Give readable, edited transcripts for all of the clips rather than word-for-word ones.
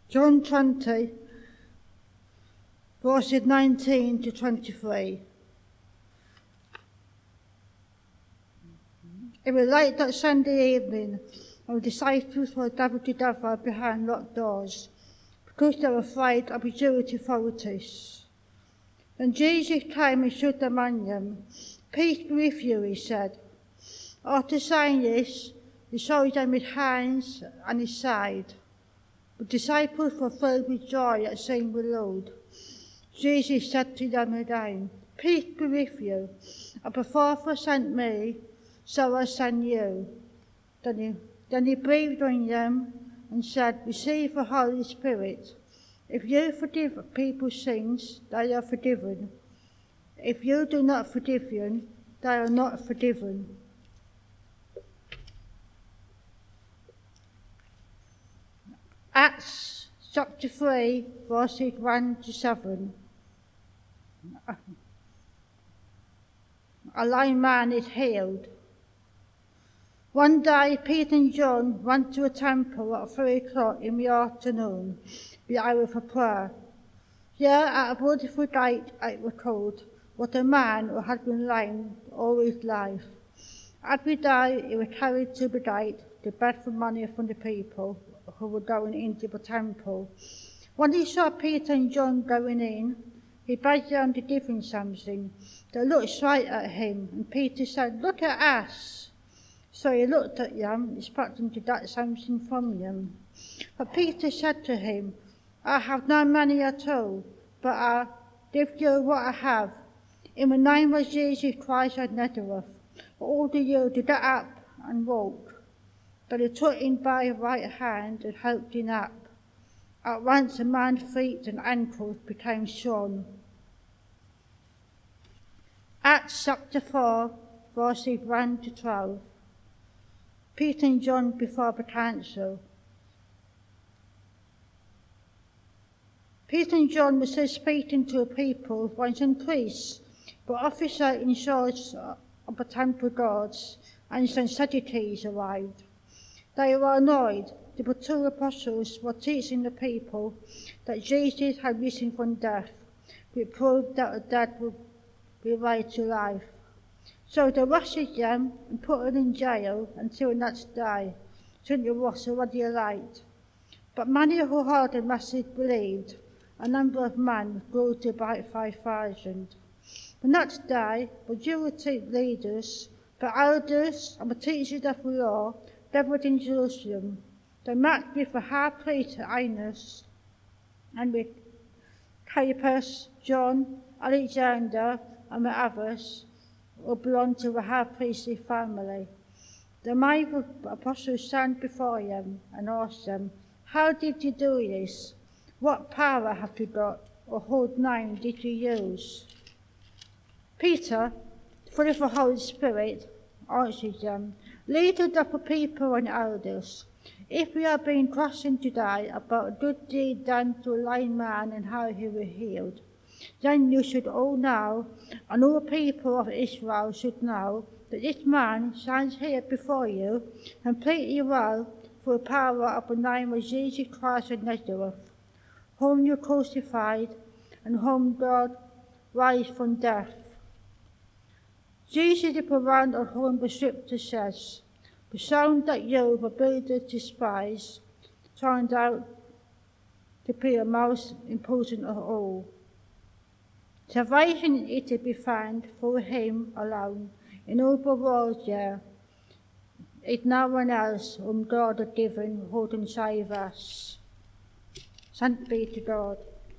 John 20, verses 19 to 23. It was late that Sunday evening, and the disciples were gathered together behind locked doors, because they were afraid of the Jewish authorities. When Jesus came and stood among them, "Peace be with you," he said. After saying this, he showed them his hands and his side. The disciples were filled with joy at seeing the Lord. Jesus said to them again, "Peace be with you. As the Father sent me, so I send you." Then he breathed on them and said, "Receive the Holy Spirit. If you forgive people's sins, they are forgiven. If you do not forgive them, they are not forgiven." Acts chapter 3, verses 1 to 7. A lame man is healed. One day, Peter and John went to a temple at 3 o'clock in the afternoon, the hour for prayer. There, at a beautiful gate, it was called, was a man who had been lame all his life. Every day, he was carried to the gate to beg for money from the people who were going into the temple. When he saw Peter and John going in, he begged them to give him something. They looked straight at him, and Peter said, "Look at us." So he looked at them, expecting to get something from them. But Peter said to him, "I have no money at all, but I give you what I have. In the name of Jesus Christ of Nazareth, I order you to get up and walk." But he took him by the right hand and helped him up. At once the man's feet and ankles became strong. Acts chapter 4, verses 1 to 12. Peter and John before the council. Peter and John were still speaking to the people when some priests, the officer in charge of the temple guards, and some Sadducees arrived. They were annoyed. The two apostles were teaching the people that Jesus had risen from death, which proved that the dead would be raised to life. So they arrested them and put them in jail until the next day, since it was already late. But many who heard the message believed. A number of men grew to about 5,000. The next day, the Jewish leaders, the elders, and the teachers of the law gathered in Jerusalem. They met with the high priest Annas and with Caiaphas, John, Alexander, and the others who belonged to the high priestly family. They made the apostles stand before them and asked them, "How did you do this? What power have you got, or whose name did you use?" Peter, full of the Holy Spirit, answered them, "Leaders of the people and elders, if we are being questioned today about a good deed done to a lame man and how he was healed, then you should all know, and all the people of Israel should know, that this man stands here before you completely well through the power of the name of Jesus Christ of Nazareth, whom you crucified and whom God raised from death. Jesus is the one of whom the scripture says, 'The stone that you, the builders, despise, turned out to be the most important of all.' Salvation is to be found through him alone. In all the world there is no one else whom God has given who can save us." Thanks be to God.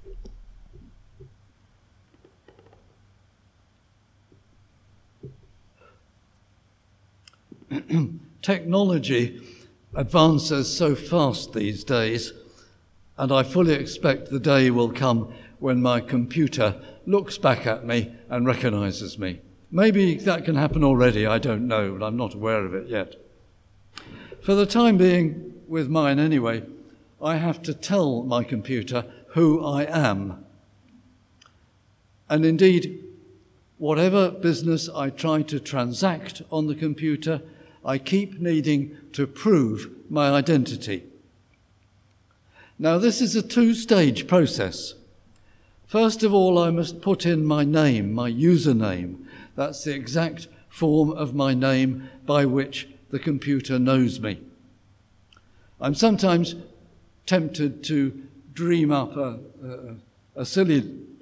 Technology advances so fast these days, and I fully expect the day will come when my computer looks back at me and recognizes me. Maybe that can happen already, I don't know, but I'm not aware of it yet. For the time being, with mine anyway, I have to tell my computer who I am. And indeed, whatever business I try to transact on the computer, I keep needing to prove my identity. Now, this is a two-stage process. First of all, I must put in my name, my username. That's the exact form of my name by which the computer knows me. I'm sometimes tempted to dream up a silly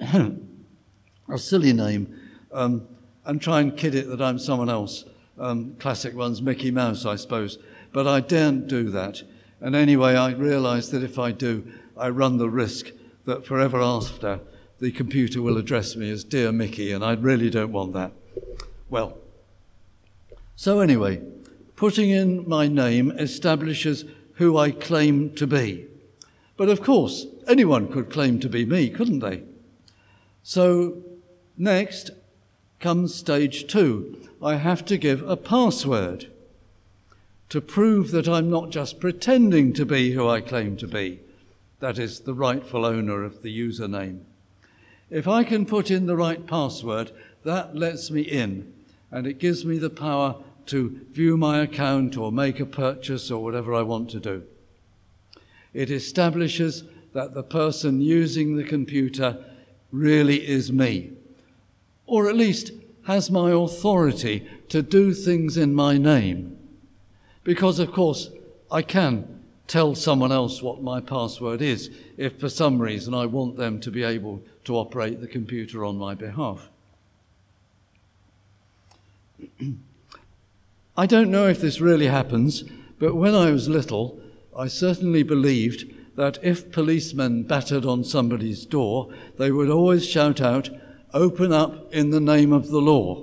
name and try and kid it that I'm someone else. Classic one's Mickey Mouse, I suppose. But I daren't do that. And anyway, I realise that if I do, I run the risk that forever after, the computer will address me as Dear Mickey, and I really don't want that. Well, so anyway, putting in my name establishes who I claim to be. But of course, anyone could claim to be me, couldn't they? So next comes stage 2. I have to give a password to prove that I'm not just pretending to be who I claim to be, that is, the rightful owner of the username. If I can put in the right password, that lets me in, and it gives me the power to view my account or make a purchase or whatever I want to do. It establishes that the person using the computer really is me, or at least has my authority to do things in my name. Because, of course, I can tell someone else what my password is if for some reason I want them to be able to operate the computer on my behalf. I don't know if this really happens, but when I was little, I certainly believed that if policemen battered on somebody's door, they would always shout out, "Open up in the name of the law."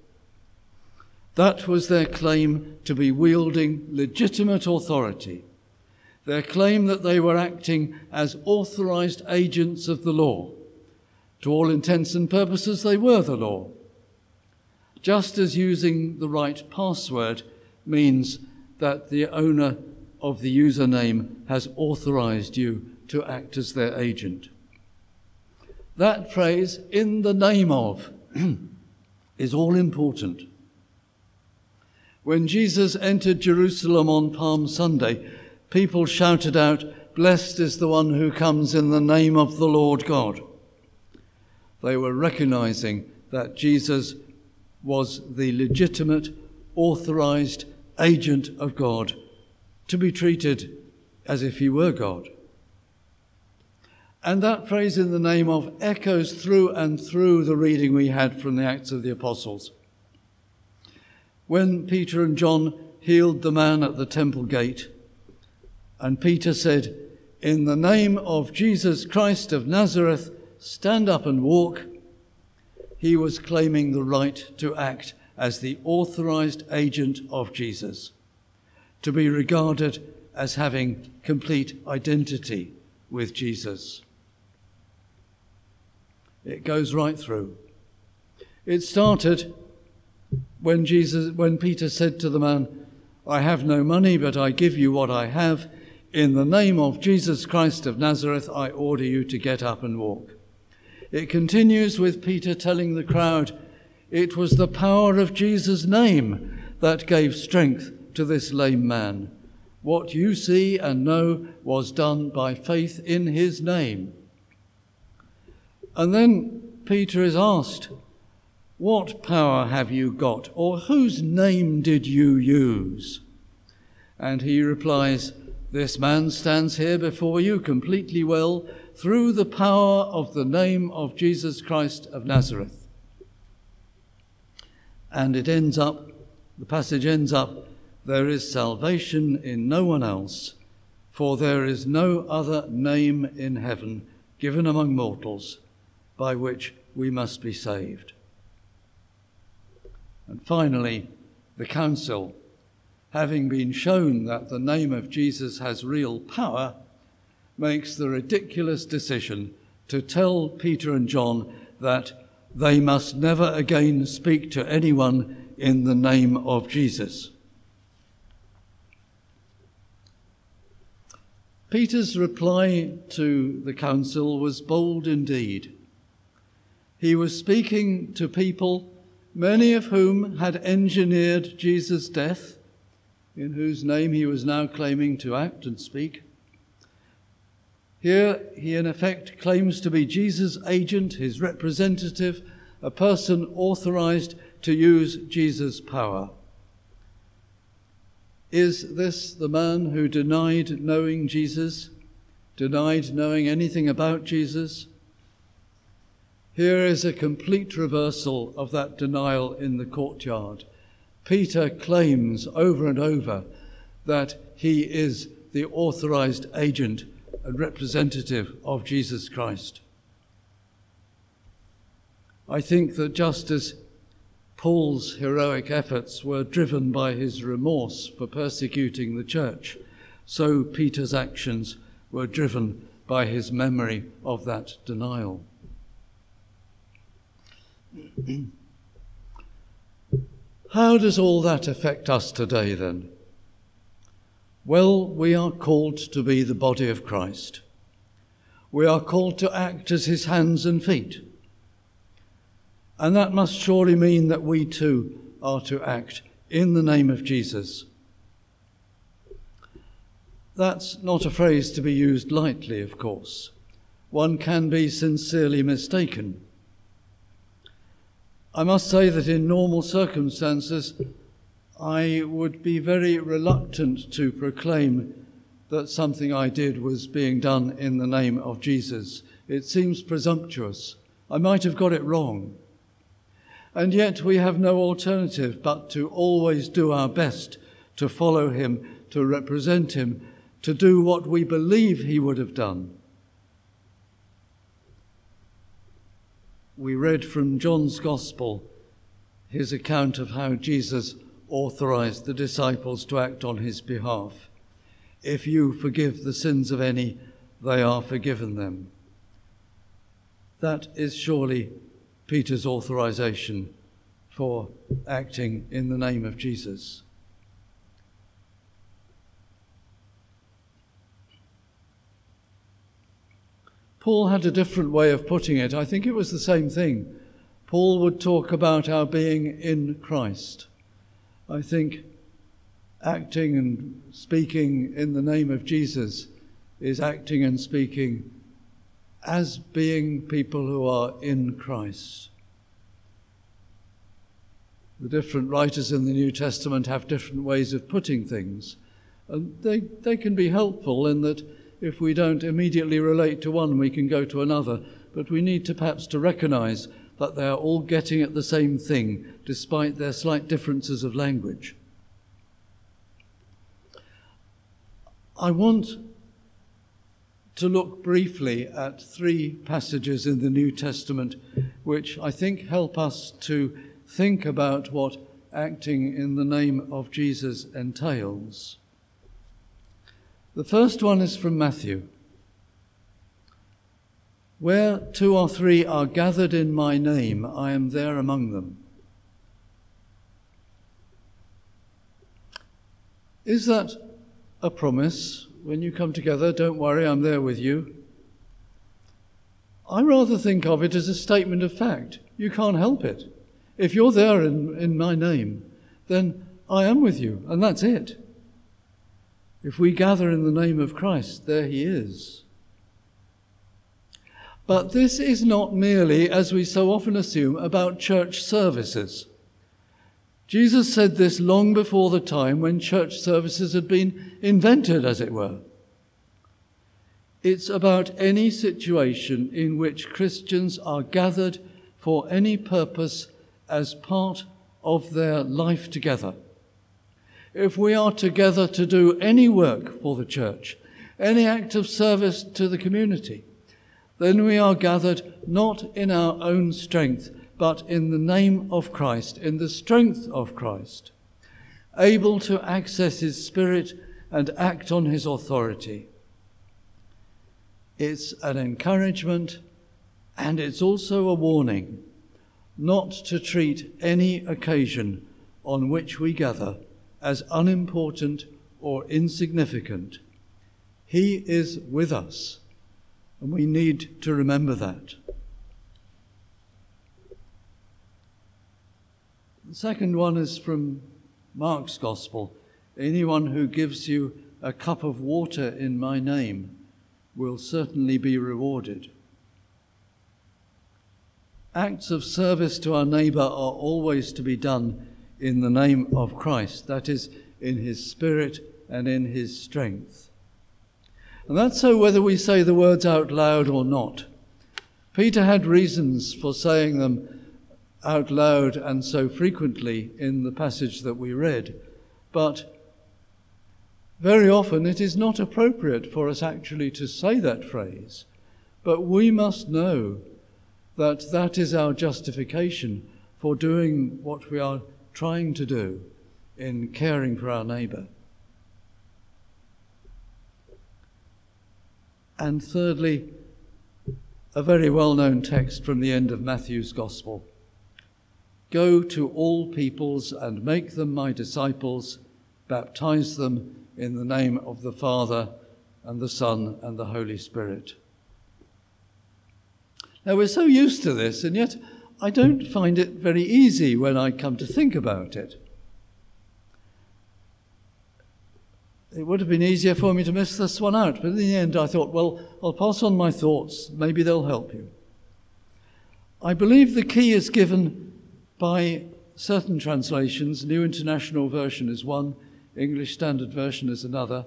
That was their claim to be wielding legitimate authority, their claim that they were acting as authorized agents of the law. To all intents and purposes, they were the law. Just as using the right password means that the owner of the username has authorized you to act as their agent. That phrase, "in the name of," is all important. When Jesus entered Jerusalem on Palm Sunday, people shouted out, "Blessed is the one who comes in the name of the Lord God." They were recognizing that Jesus was the legitimate, authorized agent of God, to be treated as if he were God. And that phrase, "in the name of," echoes through and through the reading we had from the Acts of the Apostles. When Peter and John healed the man at the temple gate, and Peter said, "In the name of Jesus Christ of Nazareth, stand up and walk," he was claiming the right to act as the authorized agent of Jesus, to be regarded as having complete identity with Jesus. It goes right through. It started when Peter said to the man, "I have no money, but I give you what I have. In the name of Jesus Christ of Nazareth, I order you to get up and walk." It continues with Peter telling the crowd, "It was the power of Jesus' name that gave strength to this lame man. What you see and know was done by faith in his name." And then Peter is asked, "What power have you got, or whose name did you use?" And he replies, "This man stands here before you completely well through the power of the name of Jesus Christ of Nazareth." And the passage ends up, "There is salvation in no one else, for there is no other name in heaven given among mortals by which we must be saved." And finally, the council, having been shown that the name of Jesus has real power, makes the ridiculous decision to tell Peter and John that they must never again speak to anyone in the name of Jesus. Peter's reply to the council was bold indeed. He was speaking to people, many of whom had engineered Jesus' death, in whose name he was now claiming to act and speak. Here he in effect claims to be Jesus' agent, his representative, a person authorized to use Jesus' power. Is this the man who denied knowing Jesus, denied knowing anything about Jesus? Here is a complete reversal of that denial in the courtyard. Peter claims over and over that he is the authorized agent and representative of Jesus Christ. I think that just as Paul's heroic efforts were driven by his remorse for persecuting the church, so Peter's actions were driven by his memory of that denial. How does all that affect us today then? Well, we are called to be the body of Christ. We are called to act as his hands and feet. And that must surely mean that we too are to act in the name of Jesus. That's not a phrase to be used lightly, of course. One can be sincerely mistaken. I must say that in normal circumstances, I would be very reluctant to proclaim that something I did was being done in the name of Jesus. It seems presumptuous. I might have got it wrong. And yet we have no alternative but to always do our best to follow him, to represent him, to do what we believe he would have done. We read from John's Gospel his account of how Jesus authorized the disciples to act on his behalf. If you forgive the sins of any, they are forgiven them. That is surely Peter's authorization for acting in the name of Jesus. Paul had a different way of putting it. I think it was the same thing. Paul would talk about our being in Christ. I think acting and speaking in the name of Jesus is acting and speaking as being people who are in Christ. The different writers in the New Testament have different ways of putting things, and they can be helpful in that if we don't immediately relate to one, we can go to another, but we need to perhaps to recognize that they are all getting at the same thing, despite their slight differences of language. I want to look briefly at 3 passages in the New Testament which I think help us to think about what acting in the name of Jesus entails. The first one is from Matthew. Where 2 or 3 are gathered in my name, I am there among them. Is that a promise? When you come together, don't worry, I'm there with you. I rather think of it as a statement of fact. You can't help it. If you're there in my name, then I am with you, and that's it. If we gather in the name of Christ, there he is. But this is not merely, as we so often assume, about church services. Jesus said this long before the time when church services had been invented, as it were. It's about any situation in which Christians are gathered for any purpose as part of their life together. If we are together to do any work for the church, any act of service to the community, then we are gathered not in our own strength, but in the name of Christ, in the strength of Christ, able to access his Spirit and act on his authority. It's an encouragement, and it's also a warning not to treat any occasion on which we gather as unimportant or insignificant. He is with us, and we need to remember that. The second one is from Mark's Gospel. Anyone who gives you a cup of water in my name will certainly be rewarded. Acts of service to our neighbour are always to be done in the name of Christ, that is, in his spirit and in his strength. And that's so whether we say the words out loud or not. Peter had reasons for saying them out loud and so frequently in the passage that we read, but very often it is not appropriate for us actually to say that phrase, but we must know that that is our justification for doing what we are trying to do in caring for our neighbour. And thirdly, a very well-known text from the end of Matthew's Gospel. Go to all peoples and make them my disciples, baptize them in the name of the Father and the Son and the Holy Spirit. Now, we're so used to this, and yet I don't find it very easy when I come to think about it. It would have been easier for me to miss this one out, but in the end I thought, well, I'll pass on my thoughts, maybe they'll help you. I believe the key is given by certain translations. New International Version is one, English Standard Version is another.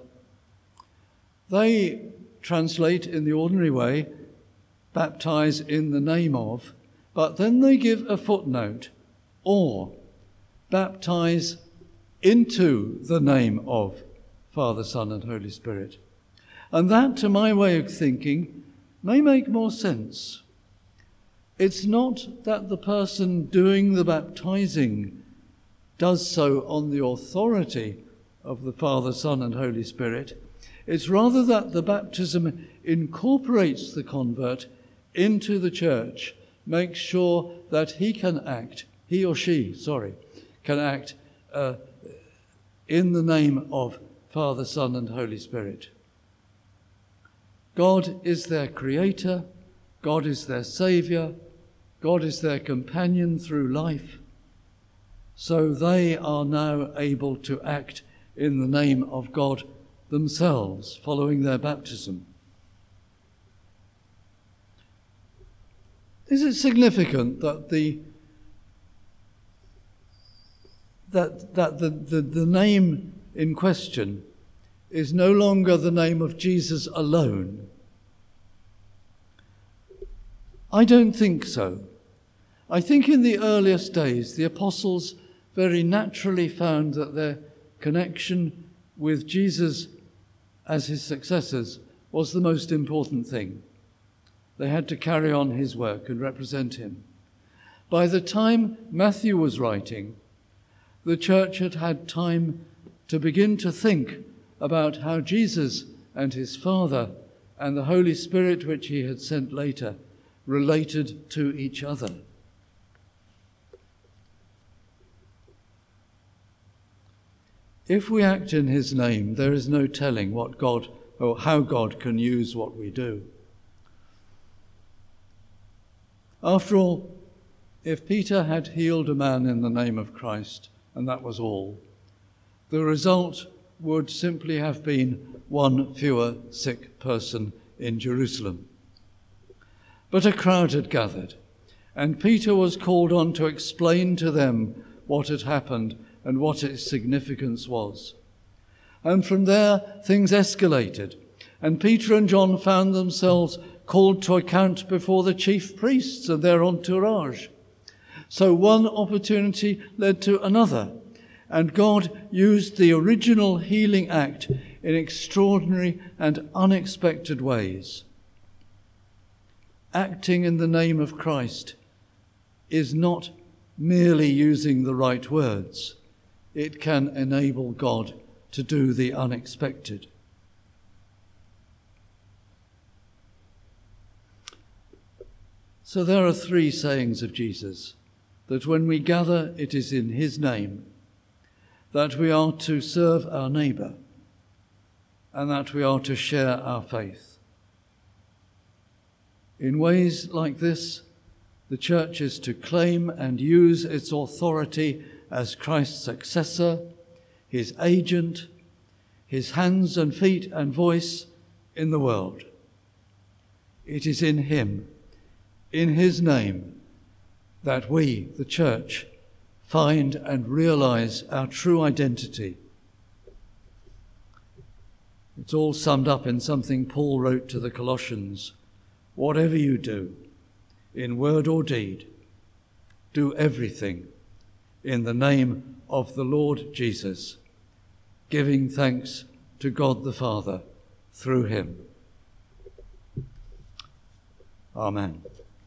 They translate in the ordinary way, baptize in the name of, but then they give a footnote, or baptize into the name of Father, Son, and Holy Spirit. And that, to my way of thinking, may make more sense. It's not that the person doing the baptizing does so on the authority of the Father, Son, and Holy Spirit. It's rather that the baptism incorporates the convert into the church, makes sure that he or she can act in the name of Father, Son, and Holy Spirit. God is their creator, God is their saviour, God is their companion through life, so they are now able to act in the name of God themselves, following their baptism. Is it significant that the name in question is no longer the name of Jesus alone? I don't think so. I think in the earliest days, the apostles very naturally found that their connection with Jesus as his successors was the most important thing. They had to carry on his work and represent him. By the time Matthew was writing, the church had had time to begin to think about how Jesus and his Father and the Holy Spirit, which he had sent later, related to each other. If we act in his name, there is no telling what God or how God can use what we do. After all, if Peter had healed a man in the name of Christ, and that was all, the result would simply have been one fewer sick person in Jerusalem. But a crowd had gathered, and Peter was called on to explain to them what had happened and what its significance was. And from there, things escalated, and Peter and John found themselves called to account before the chief priests and their entourage. So one opportunity led to another, and God used the original healing act in extraordinary and unexpected ways. Acting in the name of Christ is not merely using the right words. It can enable God to do the unexpected. So there are three sayings of Jesus: that when we gather, it is in his name, that we are to serve our neighbour, and that we are to share our faith. In ways like this, the church is to claim and use its authority as Christ's successor, his agent, his hands and feet and voice in the world. it is in him, in his name, that we, the church, find and realize our true identity. It's all summed up in something Paul wrote to the Colossians. Whatever you do, in word or deed, do everything in the name of the Lord Jesus, giving thanks to God the Father through him. Amen.